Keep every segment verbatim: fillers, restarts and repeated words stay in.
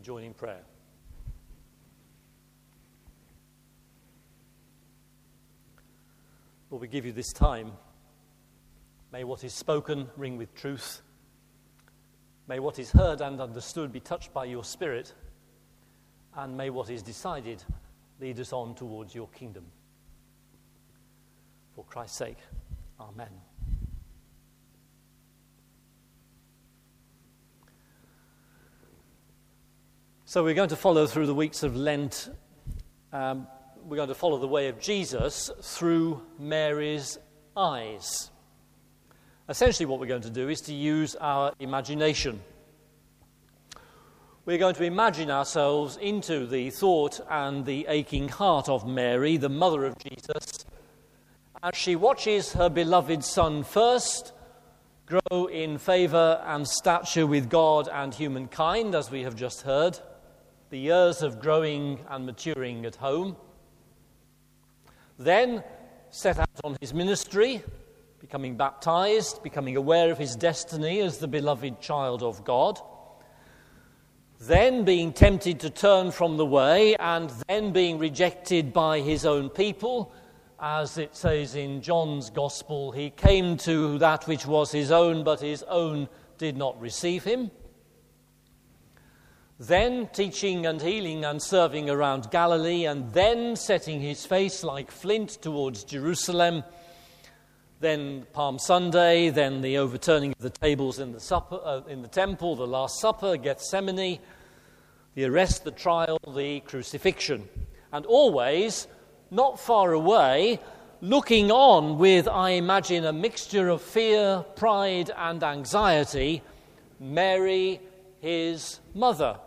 join in prayer. Lord, we give you this time. May what is spoken ring with truth. May what is heard and understood be touched by your Spirit. And may what is decided lead us on towards your kingdom. For Christ's sake, amen. So we're going to follow through the weeks of Lent. Um, we're going to follow the way of Jesus through Mary's eyes. Essentially what we're going to do is to use our imagination. We're going to imagine ourselves into the thought and the aching heart of Mary, the mother of Jesus, as she watches her beloved son first grow in favour and stature with God and humankind, as we have just heard, the years of growing and maturing at home, then set out on his ministry, becoming baptized, becoming aware of his destiny as the beloved child of God, then being tempted to turn from the way, and then being rejected by his own people. As it says in John's Gospel, he came to that which was his own, but his own did not receive him. Then teaching and healing and serving around Galilee, and then setting his face like flint towards Jerusalem. Then Palm Sunday, then the overturning of the tables in the supper, uh, in the temple, the Last Supper, Gethsemane, the arrest, the trial, the crucifixion. And always, not far away, looking on with, I imagine, a mixture of fear, pride, and anxiety, Mary, his mother,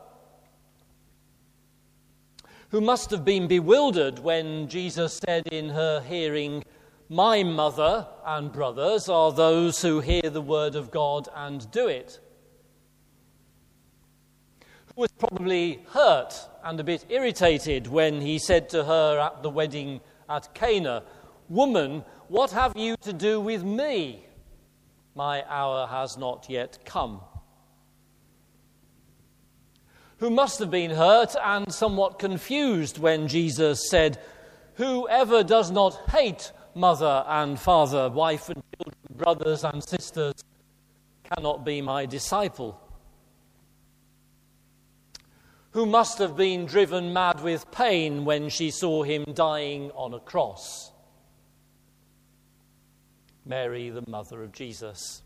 who must have been bewildered when Jesus said in her hearing, "My mother and brothers are those who hear the word of God and do it." Who was probably hurt and a bit irritated when he said to her at the wedding at Cana, "Woman, what have you to do with me? My hour has not yet come." Who must have been hurt and somewhat confused when Jesus said, "Whoever does not hate mother and father, wife and children, brothers and sisters, cannot be my disciple." Who must have been driven mad with pain when she saw him dying on a cross. Mary, the mother of Jesus.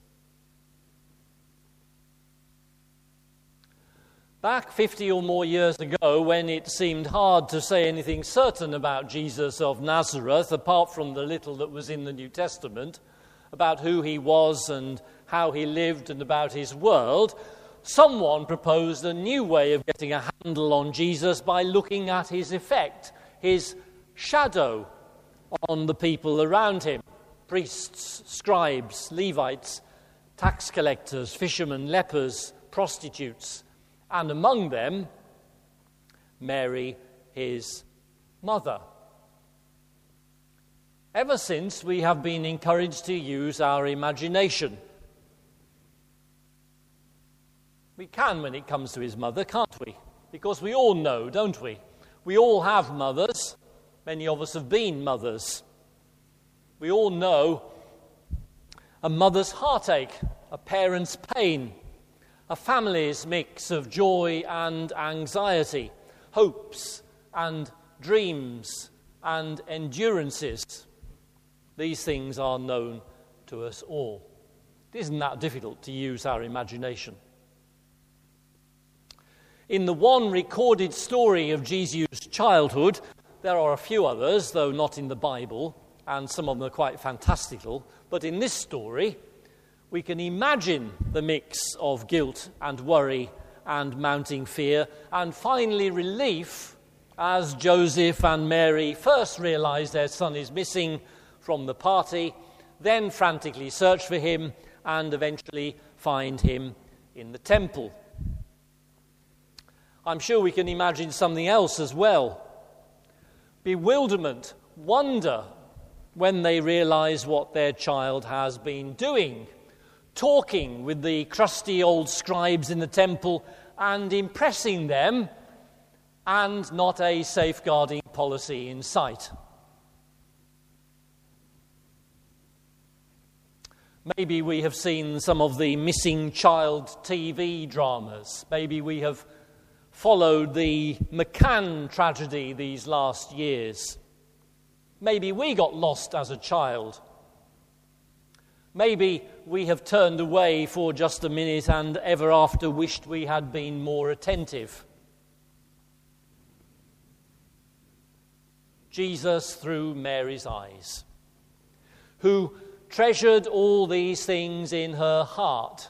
Back fifty or more years ago, when it seemed hard to say anything certain about Jesus of Nazareth, apart from the little that was in the New Testament, about who he was and how he lived and about his world, someone proposed a new way of getting a handle on Jesus by looking at his effect, his shadow on the people around him. Priests, scribes, Levites, tax collectors, fishermen, lepers, prostitutes, and among them, Mary, his mother. Ever since, we have been encouraged to use our imagination. We can when it comes to his mother, can't we? Because we all know, don't we? We all have mothers. Many of us have been mothers. We all know a mother's heartache, a parent's pain, a family's mix of joy and anxiety, hopes and dreams and endurances. These things are known to us all. It isn't that difficult to use our imagination. In the one recorded story of Jesus' childhood, there are a few others, though not in the Bible, and some of them are quite fantastical. But in this story, we can imagine the mix of guilt and worry and mounting fear, and finally relief as Joseph and Mary first realize their son is missing from the party, then frantically search for him, and eventually find him in the temple. I'm sure we can imagine something else as well. Bewilderment, wonder, when they realize what their child has been doing, talking with the crusty old scribes in the temple and impressing them, and not a safeguarding policy in sight. Maybe we have seen some of the missing child T V dramas. Maybe we have followed the McCann tragedy these last years. Maybe we got lost as a child. Maybe we have turned away for just a minute and ever after wished we had been more attentive. Jesus through Mary's eyes, who treasured all these things in her heart.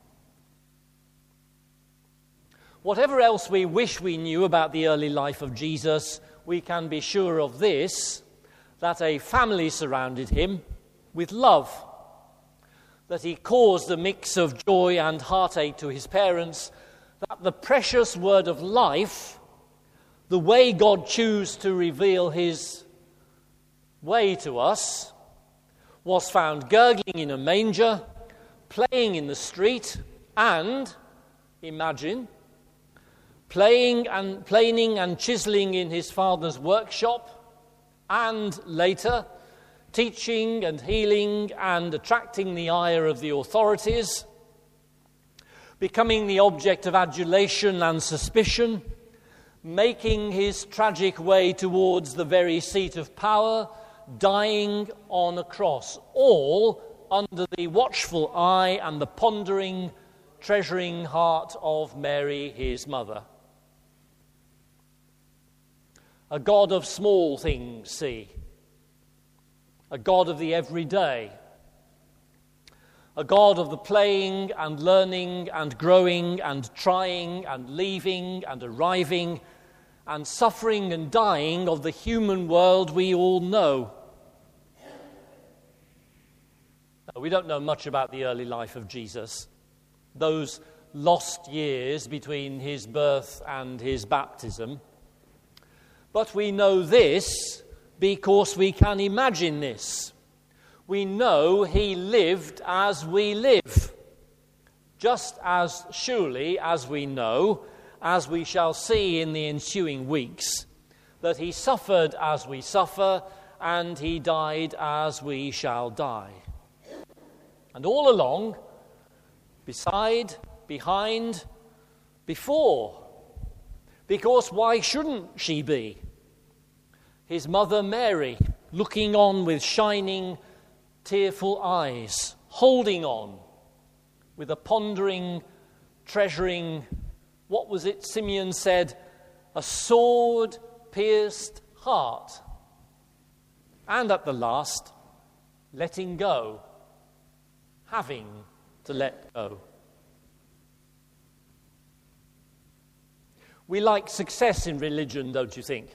Whatever else we wish we knew about the early life of Jesus, we can be sure of this, that a family surrounded him with love, that he caused a mix of joy and heartache to his parents, that the precious word of life, the way God chose to reveal his way to us, was found gurgling in a manger, playing in the street, and, imagine, playing and planing and chiseling in his father's workshop, and later, teaching and healing and attracting the ire of the authorities, becoming the object of adulation and suspicion, making his tragic way towards the very seat of power, dying on a cross, all under the watchful eye and the pondering, treasuring heart of Mary, his mother. A God of small things, see. A God of the everyday. A God of the playing and learning and growing and trying and leaving and arriving and suffering and dying of the human world we all know. Now, we don't know much about the early life of Jesus, those lost years between his birth and his baptism. But we know this because we can imagine this. We know he lived as we live, just as surely as we know, as we shall see in the ensuing weeks, that he suffered as we suffer, and he died as we shall die. And all along, beside, behind, before, because why shouldn't she be? His mother Mary, looking on with shining, tearful eyes, holding on with a pondering, treasuring, what was it Simeon said, a sword-pierced heart. And at the last, letting go, having to let go. We like success in religion, don't you think?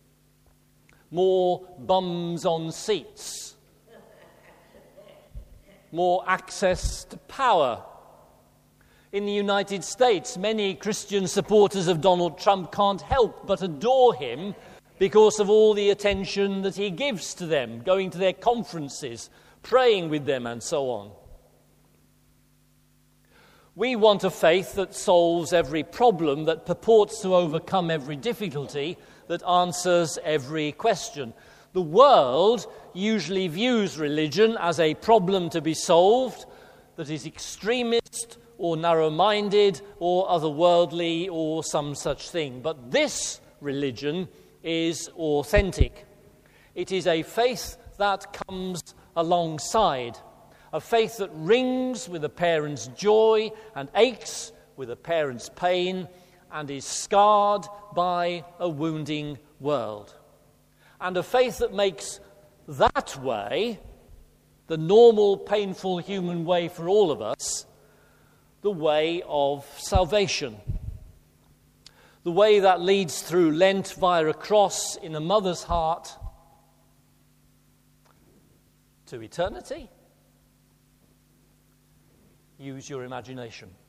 More bums on seats. More access to power. In the United States, many Christian supporters of Donald Trump can't help but adore him because of all the attention that he gives to them, going to their conferences, praying with them, and so on. We want a faith that solves every problem, that purports to overcome every difficulty, that answers every question. The world usually views religion as a problem to be solved that is extremist or narrow-minded or otherworldly or some such thing. But this religion is authentic. It is a faith that comes alongside, a faith that rings with a parent's joy and aches with a parent's pain and is scarred by a wounding world. And a faith that makes that way, the normal, painful human way for all of us, the way of salvation. The way that leads through Lent via a cross in a mother's heart to eternity. Use your imagination.